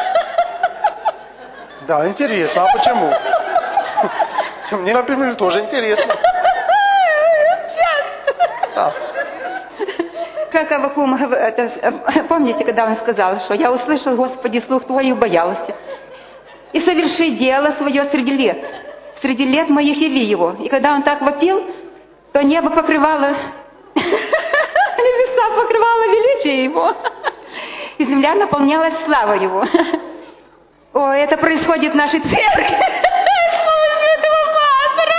Да, интересно. А почему? Мне, например, тоже интересно. Сейчас. Да. Как Аввакум, помните, когда он сказал, что я услышал, Господи, слух Твой и убоялся. И соверши дело свое среди лет моих яви его. И когда он так вопил, то небо покрывало, небеса покрывало величие его. И земля наполнялась славой его. О, это происходит в нашей церкви с помощью этого пастора.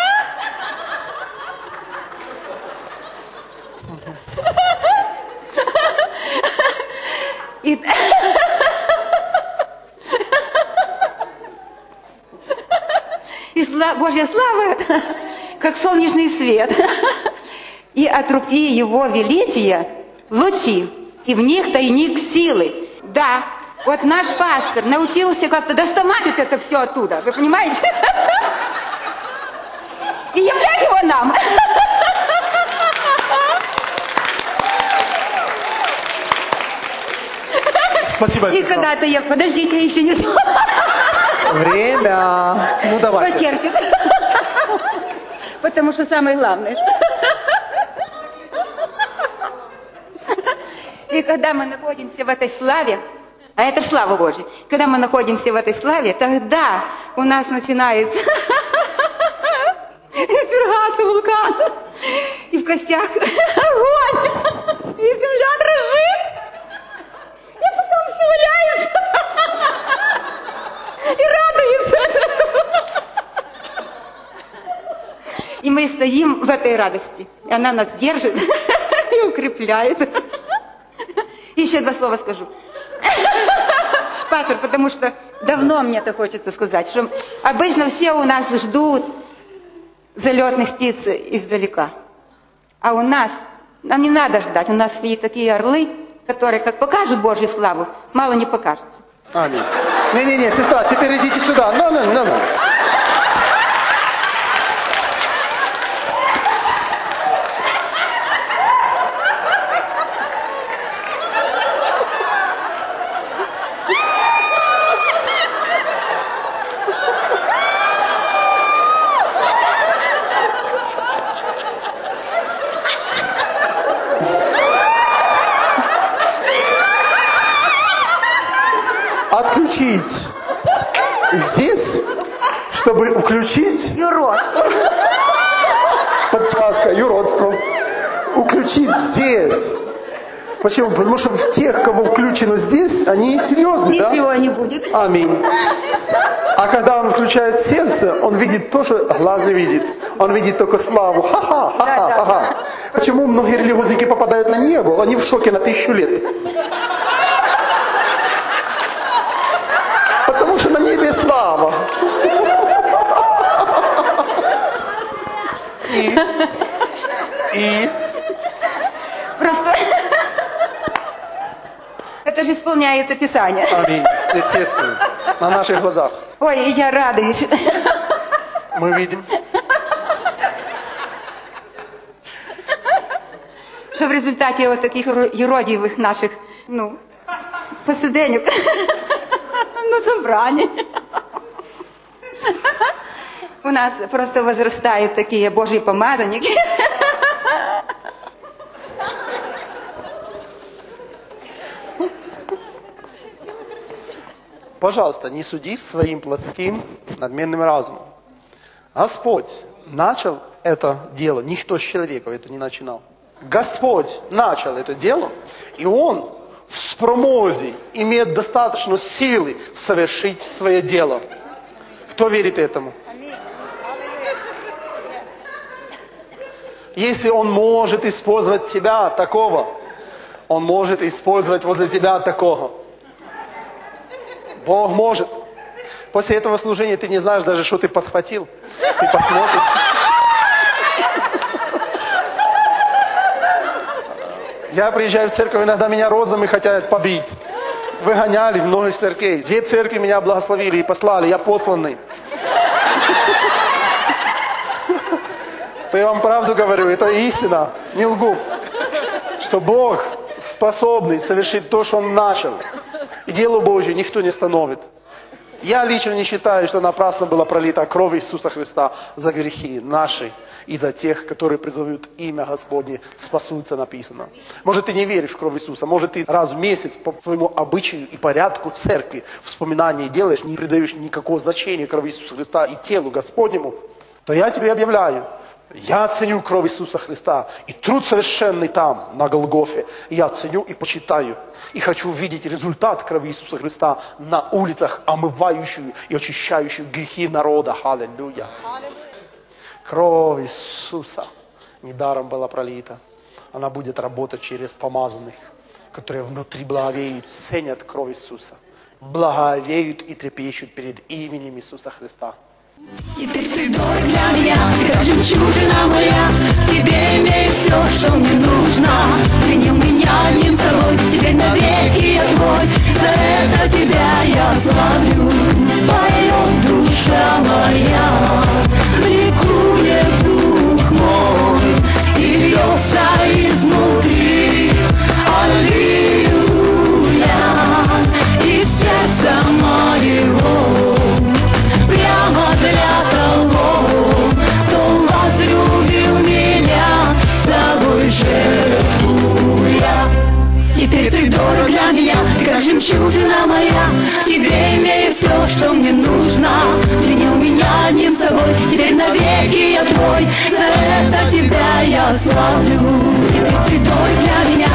И Божья слава, как солнечный свет. И от руки Его величия лучи, и в них тайник силы. Да, вот наш пастор научился как-то доставать вот это все оттуда, вы понимаете? И являть его нам. Спасибо, И сестра. когда-то я... Подождите, я еще не... Время. Ну, давайте. Потерпит. Потому что самое главное. И когда мы находимся в этой славе, а это слава Божья, когда мы находимся в этой славе, тогда у нас начинается извергаться вулкан, и в костях огонь, и земля дрожит, и потом все валяется и радуется. И мы стоим в этой радости, и она нас держит и укрепляет. Еще 2 слова скажу. Пастор, потому что давно мне это хочется сказать, что обычно все у нас ждут залетных птиц издалека. А у нас, нам не надо ждать, у нас есть такие орлы, которые как покажут Божью славу, мало не покажется. Аминь. Не-не-не, сестра, теперь идите сюда. No. Отключить здесь, чтобы включить Юродство. подсказка, юродство. Включить здесь. Почему? Потому что в тех, кого включено здесь, они серьезные, да? Ничего не будет. Аминь. А когда он включает сердце, он видит то, что глаз не видит. Он видит только славу. Ха-ха, ха-ха, ха-ха. Почему многие религиозники попадают на небо? Они в шоке на 1000 лет. Потому что на небе слава. И Просто это же исполняется Писание. аминь. Естественно. На наших глазах. Ой, я радуюсь. Мы видим. Что в результате вот таких юродивых наших, посиденек, собраний, у нас просто возрастают такие Божьи помазанники. Пожалуйста, не суди своим плотским надменным разумом. Господь начал это дело, никто с человеком это не начинал. Господь начал это дело, и Он в спромозе имеет достаточно силы совершить свое дело. Кто верит этому? Если Он может использовать тебя такого, Он может использовать возле тебя такого. Бог может. После этого служения ты не знаешь даже, что ты подхватил. Ты посмотришь. Я приезжаю в церковь, иногда меня розами хотят побить. Выгоняли в многих церквей. 2 церкви меня благословили и послали. Я посланный. То я вам правду говорю, это истина. Не лгу. Что Бог способный совершить то, что Он начал. И дело Божье никто не остановит. Я лично не считаю, что напрасно была пролита кровь Иисуса Христа за грехи наши и за тех, которые призовут имя Господне, спасутся, написано. Может, ты не веришь в кровь Иисуса, может, ты раз в месяц по своему обычаю и порядку церкви вспоминания делаешь, не придаешь никакого значения крови Иисуса Христа и телу Господнему, то я тебе объявляю, я ценю кровь Иисуса Христа и труд совершенный там, на Голгофе. Я ценю и почитаю. И хочу увидеть результат крови Иисуса Христа на улицах, омывающую и очищающую грехи народа. Аллилуйя. Кровь Иисуса недаром была пролита. Она будет работать через помазанных, которые внутри благовеют, ценят кровь Иисуса. Благовеют и трепещут перед именем Иисуса Христа. Теперь ты дорог для меня, ты как жемчужина моя. В тебе имею все, что мне нужно. Принял меня одним собой, теперь навеки я твой. За это тебя я славлю. Поет душа моя, ликует дух мой, и льется изнутри. Аллилуйя, из сердца моего. Прямо для того, кто возлюбил меня, с собой жертвуя. Теперь ты дорог для меня, ты как жемчужина моя. В тебе имею все, что мне нужно. Принял меня одним собой, теперь навеки я твой. За это тебя я славлю. Теперь ты дорог для меня,